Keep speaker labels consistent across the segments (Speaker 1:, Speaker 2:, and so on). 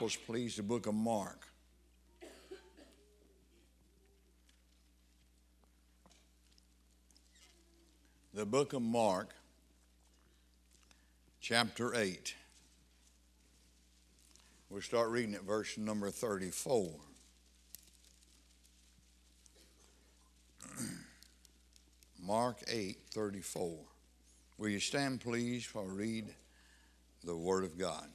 Speaker 1: Bibles, please, the book of Mark. The book of Mark, chapter 8. We'll start reading at verse number 34. Mark 8:34. Will you stand, please, while I read the Word of God?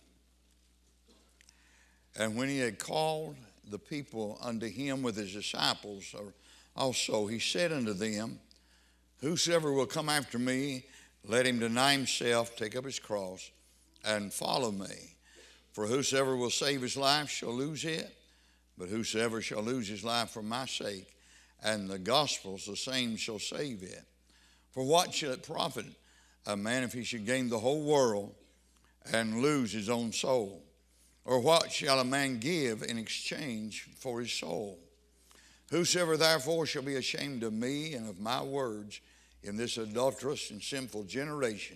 Speaker 1: And when he had called the people unto him with his disciples also, he said unto them, Whosoever will come after me, let him deny himself, take up his cross, and follow me. For whosoever will save his life shall lose it, but whosoever shall lose his life for my sake and the gospel's, the same shall save it. For what shall it profit a man if he should gain the whole world and lose his own soul? Or what shall a man give in exchange for his soul? Whosoever therefore shall be ashamed of me and of my words in this adulterous and sinful generation,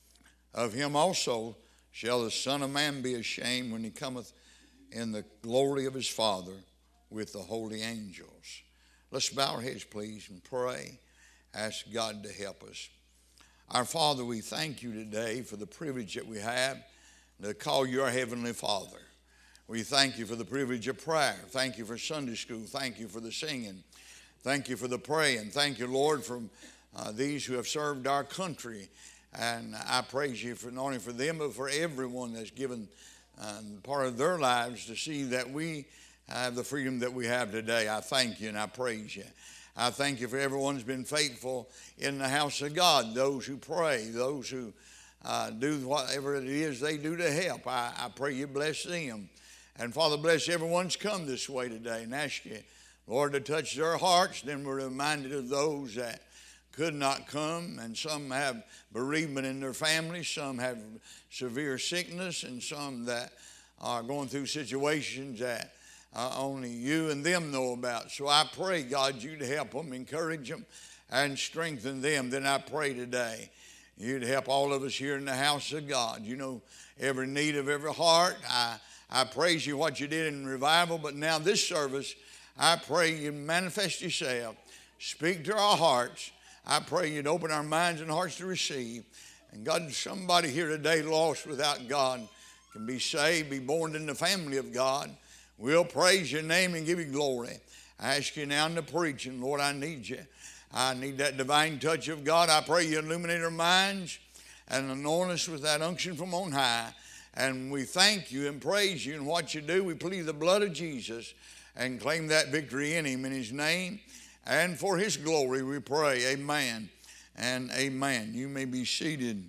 Speaker 1: of him also shall the Son of Man be ashamed when he cometh in the glory of his Father with the holy angels. Let's bow our heads, please, and pray. Ask God to help us. Our Father, we thank you today for the privilege that we have to call you our Heavenly Father. We thank you for the privilege of prayer. Thank you for Sunday school. Thank you for the singing. Thank you for the praying. Thank you, Lord, for these who have served our country. And I praise you for not only for them, but for everyone that's given part of their lives to see that we have the freedom that we have today. I thank you and I praise you. I thank you for everyone who's been faithful in the house of God, those who pray, those who do whatever it is they do to help. I pray you bless them. And Father, bless everyone's come this way today, and ask you, Lord, to touch their hearts. Then we're reminded of those that could not come, and some have bereavement in their families, some have severe sickness, and some that are going through situations that only you and them know about. So I pray, God, you to help them, encourage them, and strengthen them. Then I pray today, you to help all of us here in the house of God. You know every need of every heart. I praise you what you did in revival, but now this service, I pray you manifest yourself, speak to our hearts. I pray you'd open our minds and hearts to receive. And God, somebody here today lost without God can be saved, be born in the family of God. We'll praise your name and give you glory. I ask you now in the preaching, Lord, I need you. I need that divine touch of God. I pray you illuminate our minds and anoint us with that unction from on high. And we thank you and praise you in what you do. We plead the blood of Jesus and claim that victory in him. In his name and for his glory we pray. Amen and amen. You may be seated.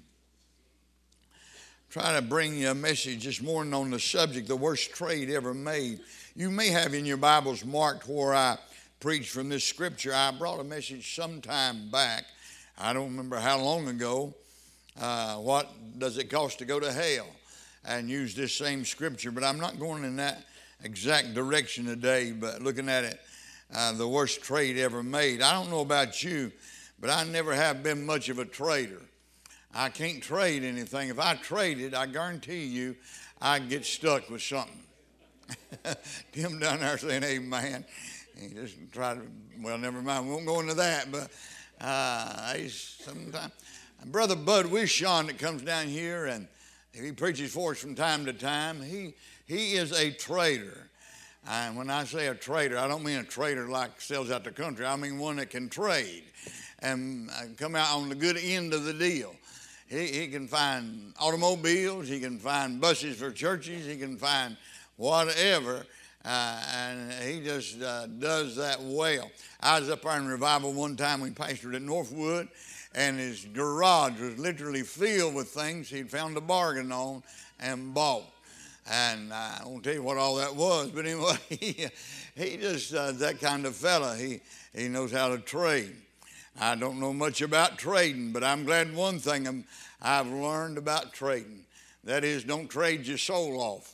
Speaker 1: Try to bring you a message this morning on the subject, the worst trade ever made. You may have in your Bibles marked where I preached from this scripture. I brought a message sometime back. I don't remember how long ago. What does it cost to go to hell? And use this same scripture. But I'm not going in that exact direction today, but looking at it, the worst trade ever made. I don't know about you, but I never have been much of a trader. I can't trade anything. If I traded, I guarantee you I'd get stuck with something. Tim down there saying amen. He just tried to, well, never mind. We won't go into that, but sometimes Brother Bud Wishon that comes down here and he preaches for us from time to time. He is a trader. And when I say a trader, I don't mean a trader like sells out the country. I mean one that can trade and come out on the good end of the deal. He can find automobiles. He can find buses for churches. He can find whatever. And he just does that well. I was up there in revival one time. We pastored at Northwood. And his garage was literally filled with things he'd found a bargain on and bought. And I won't tell you what all that was, but anyway, he just that kind of fella. He knows how to trade. I don't know much about trading, but I'm glad one thing I've learned about trading. That is, don't trade your soul off.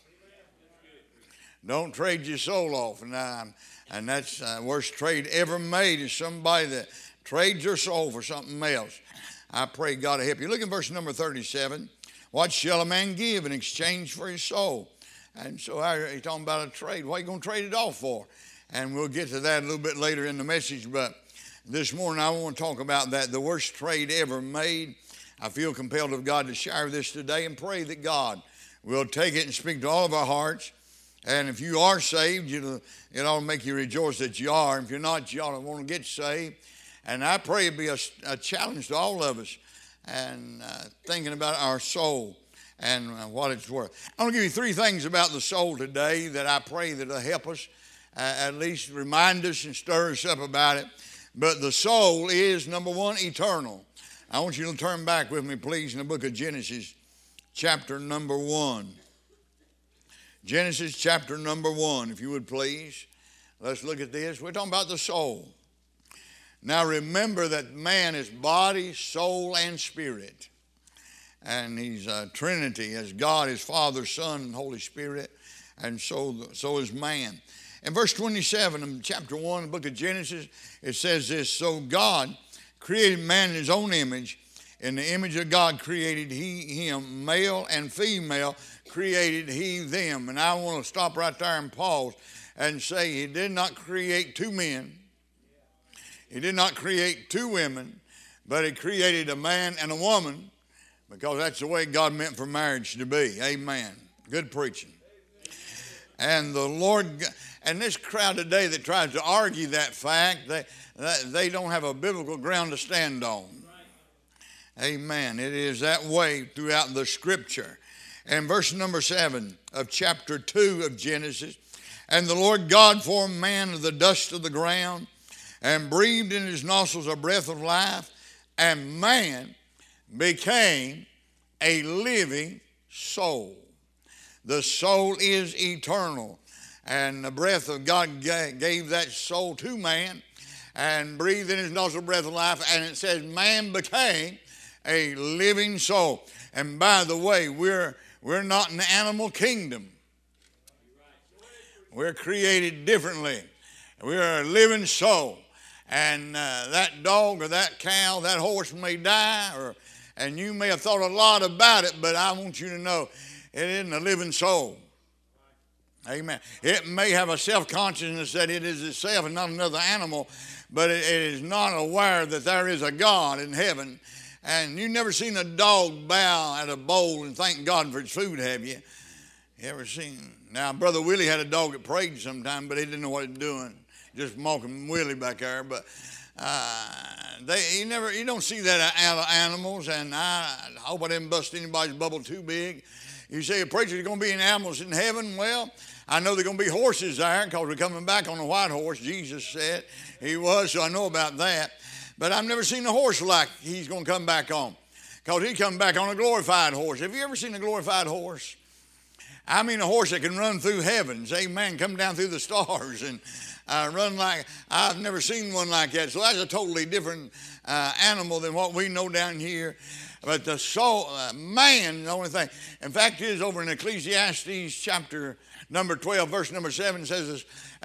Speaker 1: Don't trade your soul off. And that's the worst trade ever made is somebody that trades their soul for something else. I pray God to help you. Look at verse number 37. What shall a man give in exchange for his soul? And so he's talking about a trade. What are you going to trade it off for? And we'll get to that a little bit later in the message. But this morning I want to talk about that, the worst trade ever made. I feel compelled of God to share this today and pray that God will take it and speak to all of our hearts. And if you are saved, it ought to make you rejoice that you are. If you're not, you ought to want to get saved. And I pray it be a challenge to all of us and thinking about our soul and what it's worth. I'm going to give you 3 things about the soul today that I pray that will help us, at least remind us and stir us up about it. But the soul is, number 1, eternal. I want you to turn back with me, please, in the book of Genesis, chapter number 1. Genesis chapter number 1, if you would please. Let's look at this. We're talking about the soul. Now remember that man is body, soul, and spirit. And he's a Trinity, as God is Father, Son, and Holy Spirit. And so is man. In verse 27 of chapter 1 of the book of Genesis, it says this: so God created man in his own image. In the image of God created he him, male and female created he them. And I want to stop right there and pause and say he did not create 2 men. He did not create 2 women, but he created a man and a woman, because that's the way God meant for marriage to be. Amen. Good preaching. And the Lord, and this crowd today that tries to argue that fact, they don't have a biblical ground to stand on. Amen. It is that way throughout the scripture. And verse number 7 of chapter 2 of Genesis: and the Lord God formed man of the dust of the ground, and breathed in his nostrils a breath of life, and man became a living soul. The soul is eternal. And the breath of God gave that soul to man and breathed in his nostril breath of life. And it says man became a living soul. And by the way, we're not in the animal kingdom. We're created differently. We are a living soul. And that dog or that cow, that horse may die, and you may have thought a lot about it, but I want you to know it isn't a living soul. Amen. It may have a self-consciousness that it is itself and not another animal, but it is not aware that there is a God in heaven. And you've never seen a dog bow at a bowl and thank God for its food, have you? You ever seen? Now, Brother Willie had a dog that prayed sometime, but he didn't know what he was doing. Just mocking Willie back there. But you don't see that out of animals, and I hope I didn't bust anybody's bubble too big. You say a preacher's going to be in animals in heaven. Well, I know they're going to be horses there, because we're coming back on a white horse. Jesus said he was, so I know about that. But I've never seen a horse like he's going to come back on, because he come back on a glorified horse. Have you ever seen a glorified horse? I mean a horse that can run through heavens, amen, come down through the stars and run like, I've never seen one like that. So that's a totally different animal than what we know down here. But the soul, man, the only thing. In fact, it is over in Ecclesiastes chapter number 12, verse number 7 says,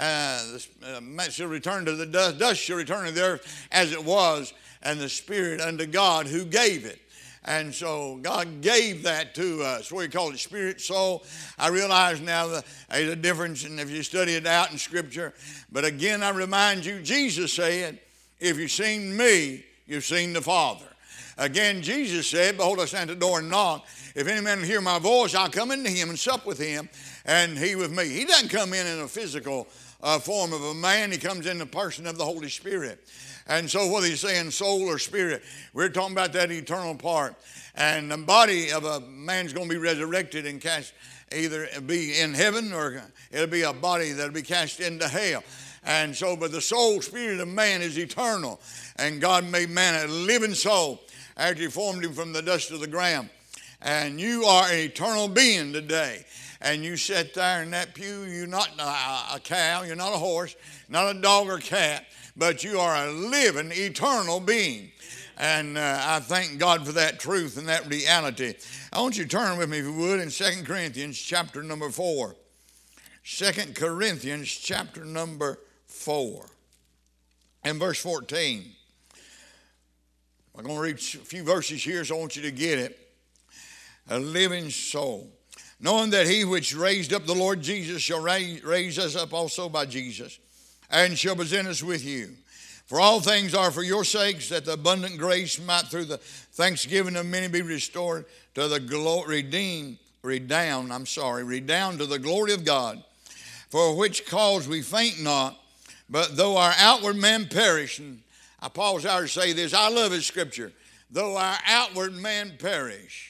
Speaker 1: shall return to the dust shall return to the earth as it was, and the spirit unto God who gave it. And so God gave that to us. What we call it, spirit, soul. I realize now that there's a difference, and if you study it out in Scripture. But again, I remind you, Jesus said, if you've seen me, you've seen the Father. Again, Jesus said, behold, I stand at the door and knock. If any man will hear my voice, I'll come into him and sup with him, and he with me. He doesn't come in a physical form of a man. He comes in the person of the Holy Spirit. And so whether he's saying soul or spirit, we're talking about that eternal part. And the body of a man's going to be resurrected and cast, either be in heaven, or it'll be a body that'll be cast into hell. And so, but the soul, spirit of man is eternal. And God made man a living soul after he formed him from the dust of the ground. And you are an eternal being today. And you sit there in that pew, you're not a cow, you're not a horse, not a dog or cat, but you are a living, eternal being. And I thank God for that truth and that reality. I want you to turn with me, if you would, in 2 Corinthians chapter number 4. 2 Corinthians chapter number 4. And verse 14. I'm going to read a few verses here, so I want you to get it. A living soul. knowing that he which raised up the Lord Jesus shall raise us up also by Jesus, and shall present us with you. For all things are for your sakes, that the abundant grace might through the thanksgiving of many be restored to the redound to the glory of God. For which cause we faint not, but though our outward man perish, and I pause out to say this, I love his scripture, though our outward man perish,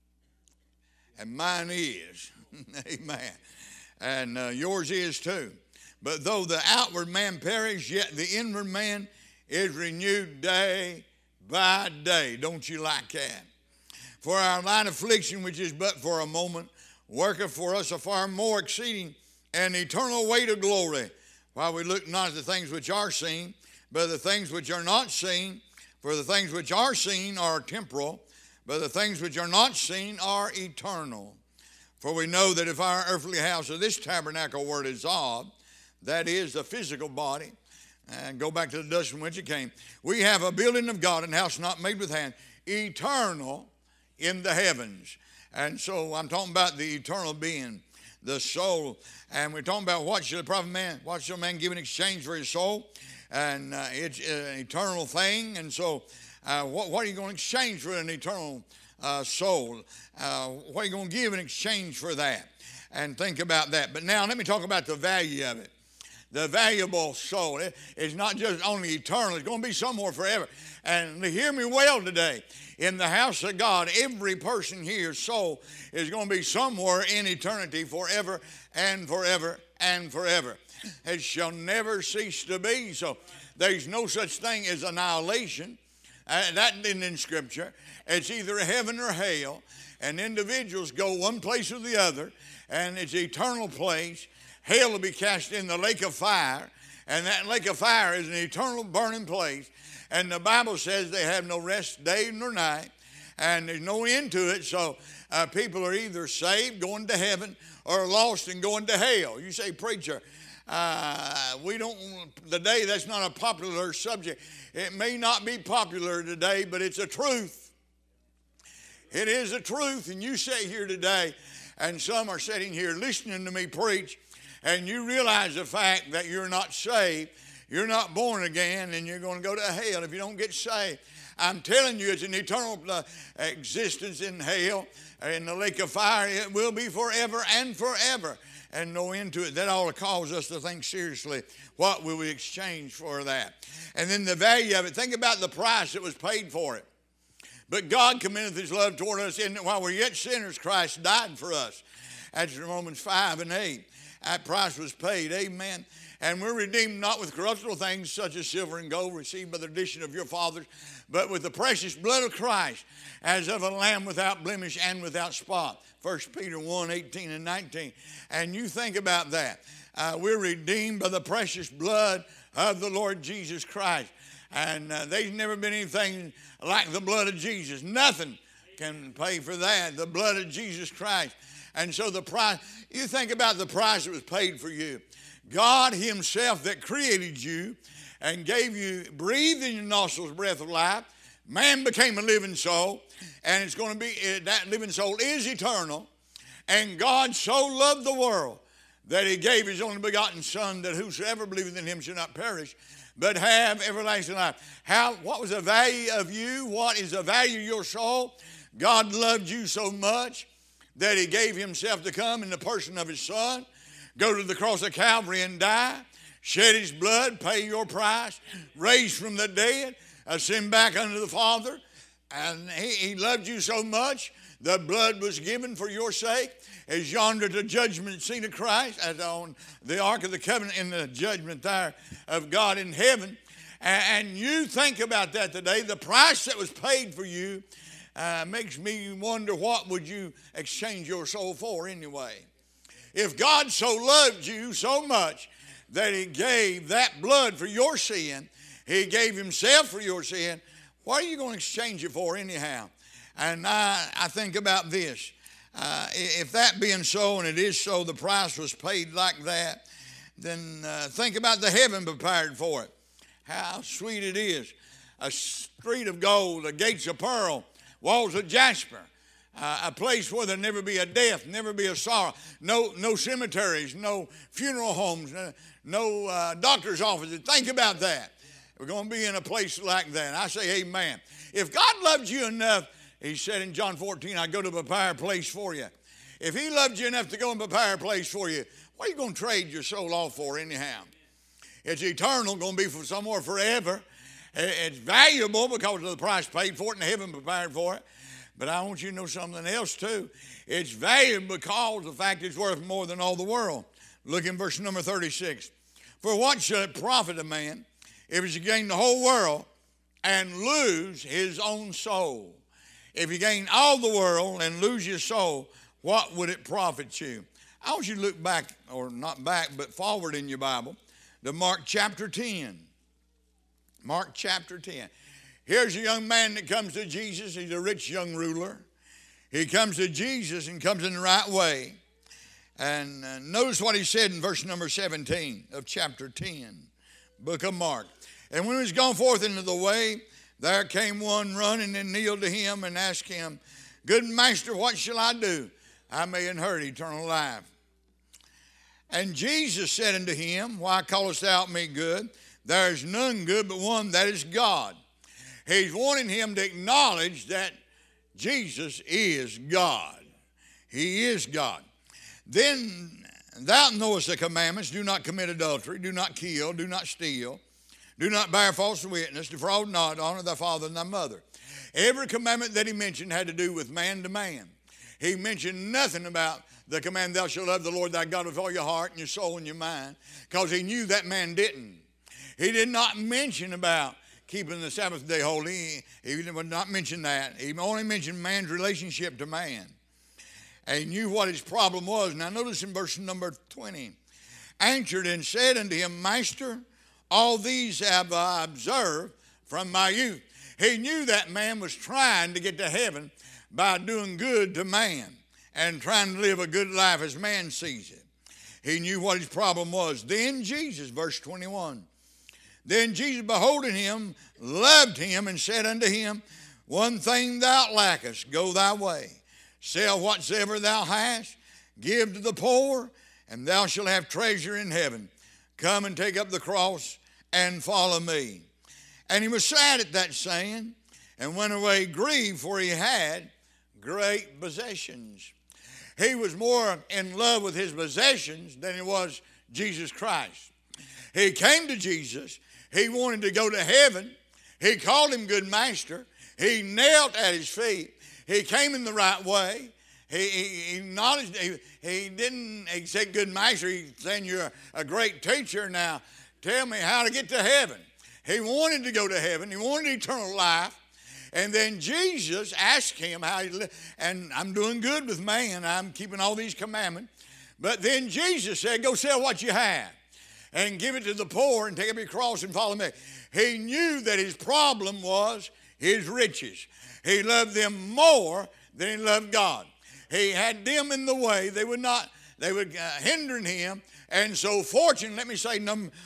Speaker 1: and mine is, amen, and yours is too. But though the outward man perish, yet the inward man is renewed day by day. Don't you like that? For our light affliction, which is but for a moment, worketh for us a far more exceeding and eternal weight of glory, while we look not at the things which are seen, but the things which are not seen. For the things which are seen are temporal, but the things which are not seen are eternal. For we know that if our earthly house of this tabernacle were dissolved, that is the physical body, and go back to the dust from which it came, we have a building of God, and house not made with hands, eternal in the heavens. And so I'm talking about the eternal being, the soul. And we're talking about what shall a man give in exchange for his soul? And it's an eternal thing. And so what are you going to exchange for an eternal soul? What are you going to give in exchange for that? And think about that. But now let me talk about the value of it. The valuable soul. It's not just only eternal. It's going to be somewhere forever. And hear me well today. In the house of God, every person here's soul is going to be somewhere in eternity forever and forever and forever. It shall never cease to be. So there's no such thing as annihilation. That isn't in Scripture. It's either heaven or hell. And individuals go one place or the other. And it's an eternal place. Hell will be cast in the lake of fire. And that lake of fire is an eternal burning place. And the Bible says they have no rest day nor night. And there's no end to it. So people are either saved, going to heaven, or lost and going to hell. You say, preacher, today that's not a popular subject. It may not be popular today, but it's a truth. It is a truth. And you sit here today, and some are sitting here listening to me preach, and you realize the fact that you're not saved, you're not born again, and you're going to go to hell if you don't get saved. I'm telling you, it's an eternal existence in hell, in the lake of fire. It will be forever and forever, and no end to it. That ought to cause us to think seriously, what will we exchange for that? And then the value of it. Think about the price that was paid for it. But God commendeth his love toward us, in that while we're yet sinners, Christ died for us. That's Romans 5 and 8. That price was paid. Amen. And we're redeemed not with corruptible things such as silver and gold received by the tradition of your fathers, but with the precious blood of Christ, as of a lamb without blemish and without spot. 1 Peter 1, 18 and 19. And you think about that. We're redeemed by the precious blood of the Lord Jesus Christ. And there's never been anything like the blood of Jesus. Nothing can pay for that. The blood of Jesus Christ. And so the price, you think about the price that was paid for you. God himself that created you and gave you, breathed in your nostrils breath of life. Man became a living soul, and it's going to be, that living soul is eternal. And God so loved the world that he gave his only begotten Son, that whosoever believeth in him shall not perish, but have everlasting life. What was the value of you? What is the value of your soul? God loved you so much that he gave himself to come in the person of his Son, go to the cross of Calvary and die, shed his blood, pay your price, raised from the dead, ascend back unto the Father. And he loved you so much, the blood was given for your sake. As yonder the judgment seat of Christ, as on the Ark of the Covenant in the judgment there of God in heaven. And you think about that today. The price that was paid for you makes me wonder, what would you exchange your soul for anyway? If God so loved you so much that he gave that blood for your sin, he gave himself for your sin, what are you going to exchange it for anyhow? And I think about this. If that being so, and it is so, the price was paid like that, then think about the heaven prepared for it. How sweet it is. A street of gold, the gates of pearl, walls of jasper, a place where there'll never be a death, never be a sorrow, no cemeteries, no funeral homes, no doctor's offices. Think about that. We're going to be in a place like that. I say amen. If God loves you enough, he said in John 14, I go to prepare a place for you. If he loved you enough to go and prepare a place for you, what are you going to trade your soul off for anyhow? It's eternal, going to be for somewhere forever. It's valuable because of the price paid for it and heaven prepared for it. But I want you to know something else too. It's valuable because of the fact it's worth more than all the world. Look in verse number 36. For what shall it profit a man if he should gain the whole world and lose his own soul? If you gain all the world and lose your soul, what would it profit you? I want you to look back, or not back, but forward in your Bible to Mark chapter 10. Mark chapter 10. Here's a young man that comes to Jesus. He's a rich young ruler. He comes to Jesus and comes in the right way. And notice what he said in verse number 17 of chapter 10, book of Mark. And when he was gone forth into the way, there came one running and kneeled to him and asked him, Good master, what shall I do? I may inherit eternal life. And Jesus said unto him, Why callest thou me good? There is none good but one, that is God. He's wanting him to acknowledge that Jesus is God. He is God. Then thou knowest the commandments, do not commit adultery, do not kill, do not steal, do not bear false witness, defraud not, honor thy father and thy mother. Every commandment that he mentioned had to do with man to man. He mentioned nothing about the command, thou shalt love the Lord thy God with all your heart and your soul and your mind, because he knew that man didn't. He did not mention about keeping the Sabbath day holy. He would not mention that. He only mentioned man's relationship to man. And he knew what his problem was. Now notice in verse number 20. Answered and said unto him, Master, all these have I observed from my youth. He knew that man was trying to get to heaven by doing good to man and trying to live a good life as man sees it. He knew what his problem was. Then Jesus, verse 21, Then Jesus, beholding him, loved him and said unto him, One thing thou lackest, go thy way. Sell whatsoever thou hast, give to the poor, and thou shalt have treasure in heaven. Come and take up the cross and follow me. And he was sad at that saying, and went away grieved, for he had great possessions. He was more in love with his possessions than he was Jesus Christ. He came to Jesus. He wanted to go to heaven. He called him good master. He knelt at his feet. He came in the right way. He acknowledged, he didn't say good master. He's saying you're a great teacher. Now tell me how to get to heaven. He wanted to go to heaven. He wanted eternal life. And then Jesus asked him how he lived. And I'm doing good with man. I'm keeping all these commandments. But then Jesus said, go sell what you have and give it to the poor and take up your cross and follow me. He knew that his problem was his riches. He loved them more than he loved God. He had them in the way. They would hindering him. And so fortune, let me say,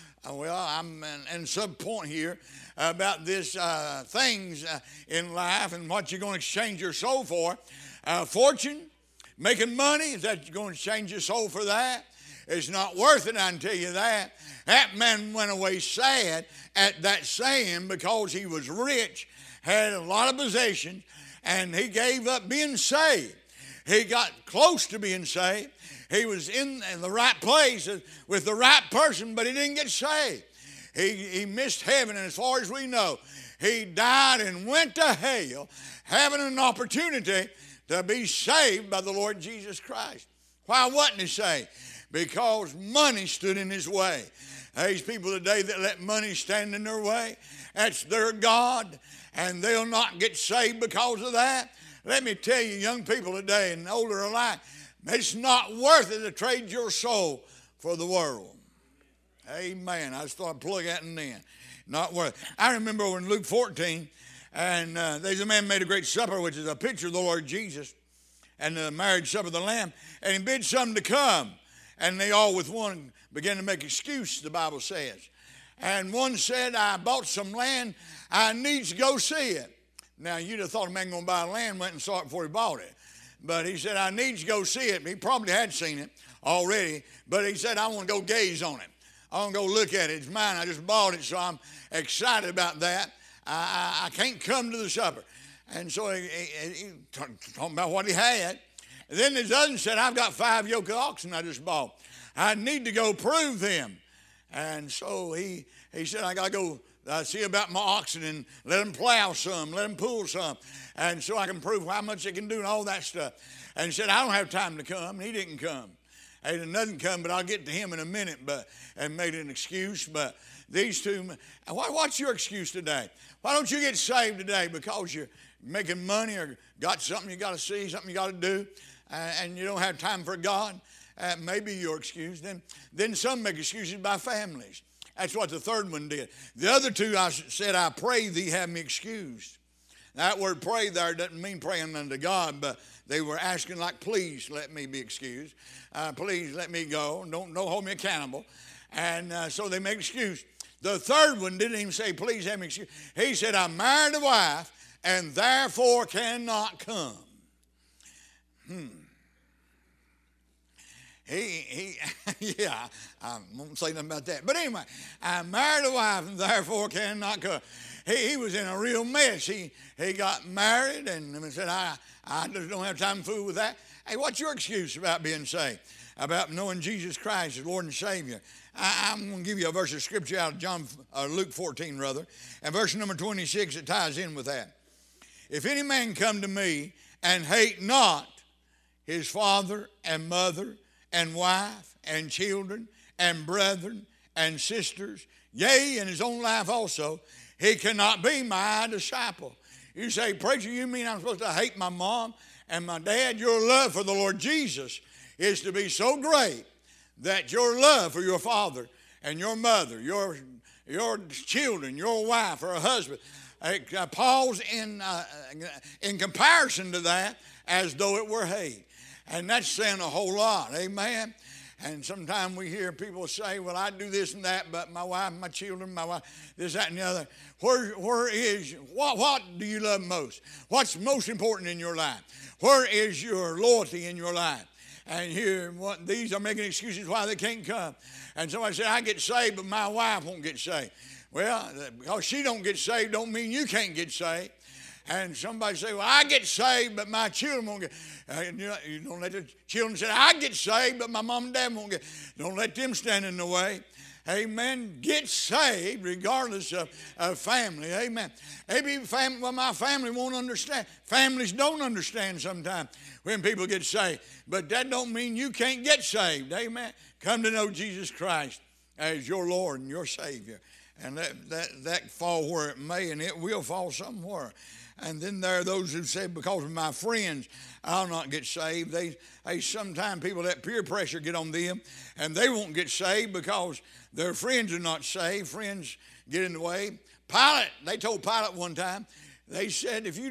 Speaker 1: I'm in sub point here about this things in life and what you're going to exchange your soul for. Fortune, making money, is that you're going to exchange your soul for that? It's not worth it, I can tell you that. That man went away sad at that saying because he was rich, had a lot of possessions, and he gave up being saved. He got close to being saved. He was in the right place with the right person, but he didn't get saved. He missed heaven, and as far as we know, he died and went to hell, having an opportunity to be saved by the Lord Jesus Christ. Why wasn't he saved? Because money stood in his way. There's people today that let money stand in their way. That's their God, and they'll not get saved because of that. Let me tell you, young people today and older alike, it's not worth it to trade your soul for the world. Amen. I just thought I'd plug that in then. Not worth it. I remember in Luke 14, and there's a man made a great supper, which is a picture of the Lord Jesus, and the marriage supper of the Lamb, and he bid some to come. And they all with one began to make excuse, the Bible says. And one said, I bought some land. I need to go see it. Now, you'd have thought a man going to buy land went and saw it before he bought it. But he said, I need to go see it. He probably had seen it already, but he said, I want to go gaze on it. I want to go look at it. It's mine. I just bought it, so I'm excited about that. I can't come to the supper. And so he talking about what he had. And then his husband said, I've got 5 yoke of oxen I just bought. I need to go prove them. And so he said, I got to go see about my oxen and let them plow some, let them pull some. And so I can prove how much they can do and all that stuff. And he said, I don't have time to come. And he didn't come. He doesn't come, but I'll get to him in a minute, and made an excuse. But these two, what's your excuse today? Why don't you get saved today? Because you're making money or got something you got to see, something you got to do, and you don't have time for God? Maybe your excuse. Then some make excuses by families. That's what the third one did. The other two, I said, I pray thee have me excused. That word pray there doesn't mean praying unto God, but they were asking like, please let me be excused. Please let me go. Don't hold me accountable. And so they make excuse. The third one didn't even say, please have me excused. He said, I married a wife and therefore cannot come. Yeah, I won't say nothing about that. But anyway, I married a wife and therefore cannot come. He was in a real mess. He got married and said, I just don't have time to fool with that. Hey, what's your excuse about being saved? About knowing Jesus Christ as Lord and Savior? I'm going to give you a verse of Scripture out of Luke 14, and verse number 26, it ties in with that. If any man come to me and hate not his father and mother and wife and children and brethren and sisters, yea, and his own life also, he cannot be my disciple. You say, preacher, you mean I'm supposed to hate my mom and my dad? Your love for the Lord Jesus is to be so great that your love for your father and your mother, your children, your wife or a husband, pause in comparison to that as though it were hate. And that's saying a whole lot, amen? And sometimes we hear people say, well, I do this and that, but my wife, my children, my wife, this, that, and the other. What do you love most? What's most important in your life? Where is your loyalty in your life? And here, these are making excuses why they can't come. And somebody said, I get saved, but my wife won't get saved. Well, because she don't get saved don't mean you can't get saved. And somebody say, well, I get saved, but my children won't get. You don't let the children say, I get saved, but my mom and dad won't get. Don't let them stand in the way. Amen. Get saved regardless of family. Amen. Maybe my family won't understand. Families don't understand sometimes when people get saved. But that don't mean you can't get saved. Amen. Come to know Jesus Christ as your Lord and your Savior. And that fall where it may, and it will fall somewhere. And then there are those who say, because of my friends, I'll not get saved. Sometimes people let peer pressure get on them, and they won't get saved because their friends are not saved. Friends get in the way. They told Pilate one time, they said, if you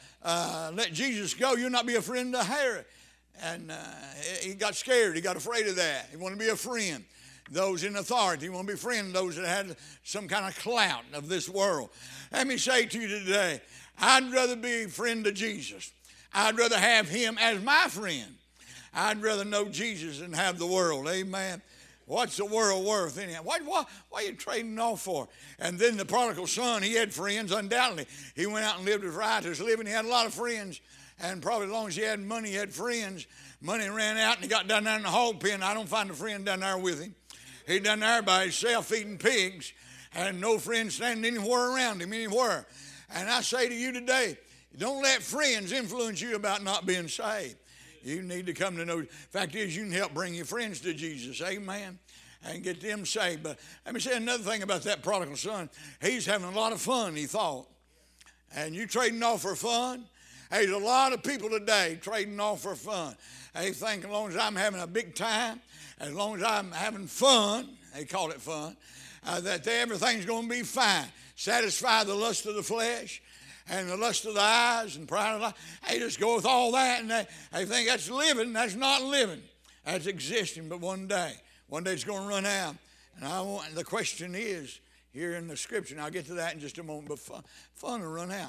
Speaker 1: let Jesus go, you'll not be a friend to Herod. And he got scared. He got afraid of that. He wanted to be a friend. Those in authority. He wanted to be a friend of those that had some kind of clout of this world. Let me say to you today, I'd rather be a friend of Jesus. I'd rather have him as my friend. I'd rather know Jesus than have the world. Amen. What's the world worth anyhow? What are you trading off for? And then the prodigal son, he had friends, undoubtedly. He went out and lived his riotous living. He had a lot of friends. And probably as long as he had money, he had friends. Money ran out and he got down there in the hog pen. I don't find a friend down there with him. He done there by himself feeding pigs and no friends standing anywhere around him, anywhere. And I say to you today, don't let friends influence you about not being saved. You need to come to know. Fact is, you can help bring your friends to Jesus, amen, and get them saved. But let me say another thing about that prodigal son. He's having a lot of fun, he thought. And you trading off for fun? There's a lot of people today trading off for fun. They think as long as I'm having a big time, as long as I'm having fun, they call it fun, that everything's going to be fine. Satisfy the lust of the flesh and the lust of the eyes and pride of life. They just go with all that and they think that's living. That's not living. That's existing. But one day it's going to run out. And the question is here in the scripture, and I'll get to that in just a moment, but fun will run out.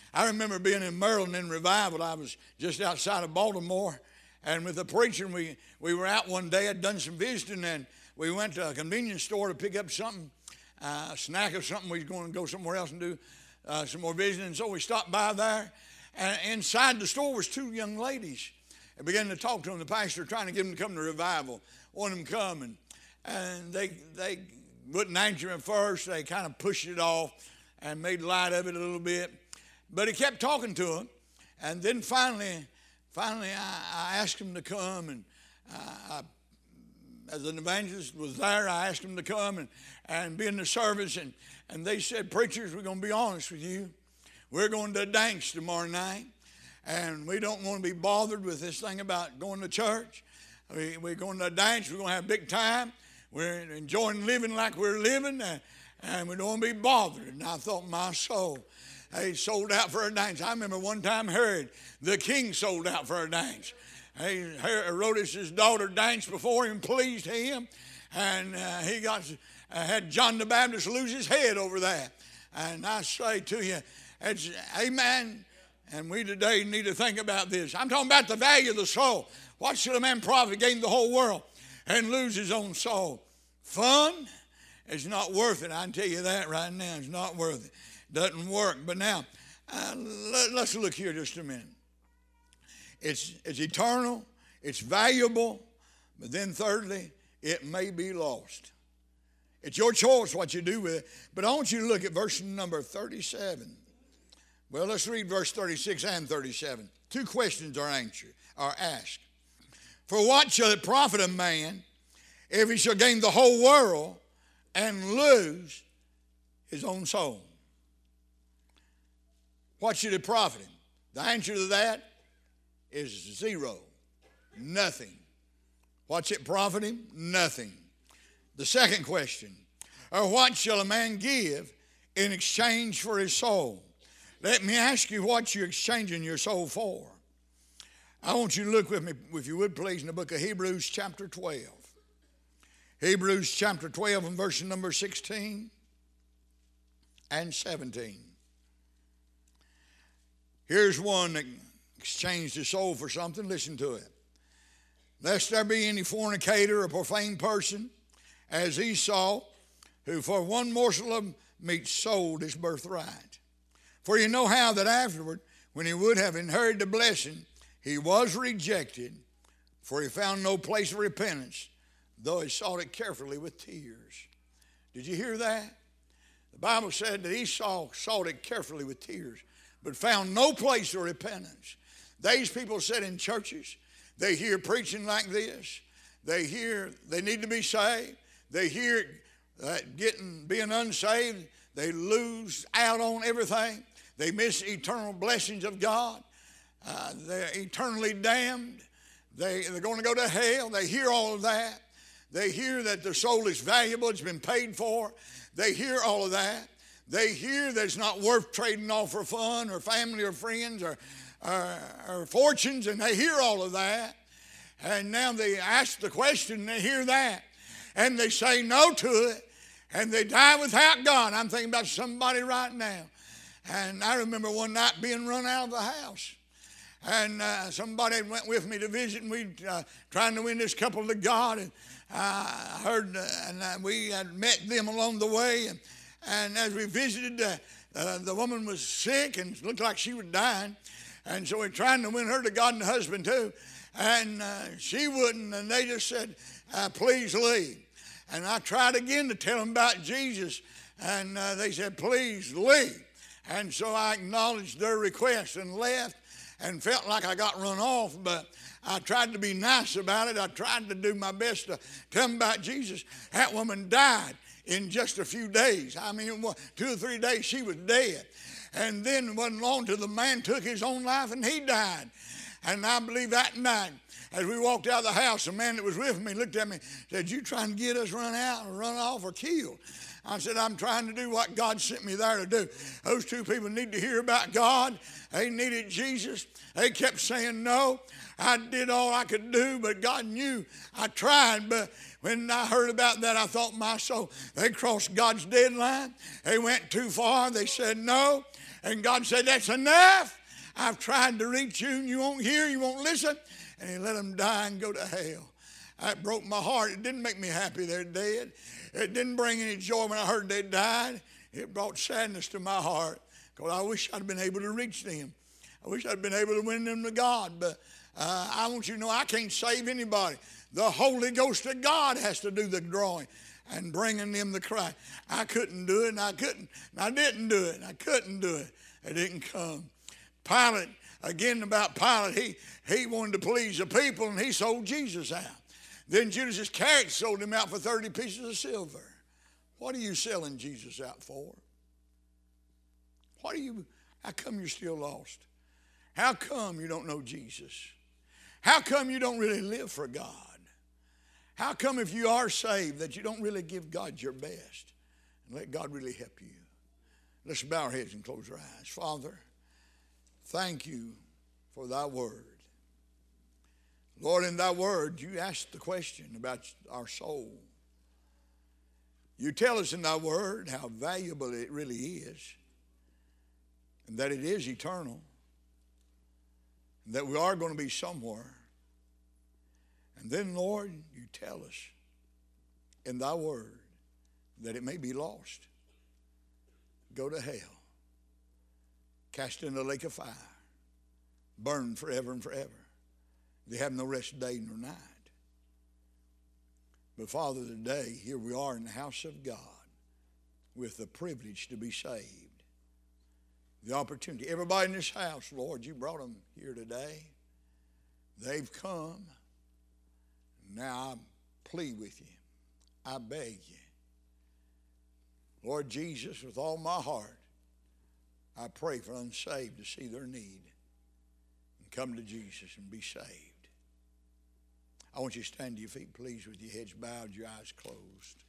Speaker 1: I remember being in Maryland in revival. I was just outside of Baltimore, and with the preacher, we were out one day. I'd done some visiting, and we went to a convenience store to pick up something, a snack or something. We was going to go somewhere else and do some more visiting. And so we stopped by there, and inside the store was two young ladies. I began to talk to them. The pastor trying to get them to come to revival, wanted them to come, and they wouldn't answer at first. They kind of pushed it off and made light of it a little bit. But he kept talking to them, and then finally I asked him to come, and as an evangelist was there, I asked him to come and be in the service, and they said, "Preachers, we're going to be honest with you. We're going to dance tomorrow night, and we don't want to be bothered with this thing about going to church. We're going to dance. We're going to have a big time. We're enjoying living like we're living, and we don't want to be bothered." And I thought, my soul, he sold out for a dance. I remember one time Herod, the king, sold out for a dance. Herodes' daughter danced before him, pleased him, and he had John the Baptist lose his head over that. And I say to you, it's amen. And we today need to think about this. I'm talking about the value of the soul. What should a man profit, gain the whole world and lose his own soul? Fun is not worth it. I can tell you that right now. It's not worth it. Doesn't work. But now, let's look here just a minute. It's eternal. It's valuable. But then thirdly, it may be lost. It's your choice what you do with it. But I want you to look at verse number 37. Well, let's read verse 36 and 37. Two questions are asked. For what shall it profit a man if he shall gain the whole world and lose his own soul? What should it profit him? The answer to that is zero. Nothing. What's it profit him? Nothing. The second question, or what shall a man give in exchange for his soul? Let me ask you what you're exchanging your soul for. I want you to look with me, if you would please, in the book of Hebrews chapter 12. Hebrews chapter 12 and verse number 16 and 17. Here's one that exchanged his soul for something. Listen to it. Lest there be any fornicator or profane person, as Esau, who for one morsel of meat sold his birthright. For you know how that afterward, when he would have inherited the blessing, he was rejected, for he found no place of repentance, though he sought it carefully with tears. Did you hear that? The Bible said that Esau sought it carefully with tears, but found no place of repentance. These people sit in churches. They hear preaching like this. They hear they need to be saved. They hear that being unsaved, they lose out on everything. They miss eternal blessings of God. They're eternally damned. They're going to go to hell. They hear all of that. They hear that their soul is valuable. It's been paid for. They hear all of that. They hear that it's not worth trading off for fun or family or friends or fortunes, and they hear all of that. And now they ask the question, and they hear that, and they say no to it, and they die without God. I'm thinking about somebody right now. And I remember one night being run out of the house. And somebody went with me to visit, and we trying to win this couple to God. And I heard, we had met them along the way. And as we visited, the woman was sick and looked like she was dying. And so we're trying to win her to God and the husband too. And she wouldn't, and they just said, please leave. And I tried again to tell them about Jesus, and they said, please leave. And so I acknowledged their request and left and felt like I got run off, but I tried to be nice about it. I tried to do my best to tell them about Jesus. That woman died in just a few days. I mean, 2 or 3 days she was dead. And then it wasn't long till the man took his own life and he died. And I believe that night, as we walked out of the house, the man that was with me looked at me and said, you trying to get us run out or run off or killed? I said, I'm trying to do what God sent me there to do. Those two people need to hear about God. They needed Jesus. They kept saying no. I did all I could do, but God knew I tried. But when I heard about that, I thought, my soul, they crossed God's deadline. They went too far. They said no. And God said, that's enough. I've tried to reach you, and you won't hear, you won't listen. And he let them die and go to hell. That broke my heart. It didn't make me happy they're dead. It didn't bring any joy when I heard they died. It brought sadness to my heart, because I wish I'd been able to reach them. I wish I'd been able to win them to God. But I want you to know I can't save anybody. The Holy Ghost of God has to do the drawing and bringing them to Christ. I couldn't do it, and I couldn't. And I didn't do it, and I couldn't do it. It didn't come. Pilate, again about Pilate, he wanted to please the people, and he sold Jesus out. Then Judas Iscariot sold him out for 30 pieces of silver. What are you selling Jesus out for? How come you're still lost? How come you don't know Jesus? How come you don't really live for God? How come if you are saved that you don't really give God your best and let God really help you? Let's bow our heads and close our eyes. Father, thank you for thy word. Lord, in thy word, you asked the question about our soul. You tell us in thy word how valuable it really is, and that it is eternal, and that we are going to be somewhere. And then, Lord, you tell us in thy word that it may be lost, go to hell, cast into the lake of fire, burn forever and forever. They have no rest day nor night. But Father, today, here we are in the house of God with the privilege to be saved. The opportunity. Everybody in this house, Lord, you brought them here today. They've come. Now I plead with you. I beg you. Lord Jesus, with all my heart, I pray for unsaved to see their need and come to Jesus and be saved. I want you to stand to your feet, please, with your heads bowed, your eyes closed.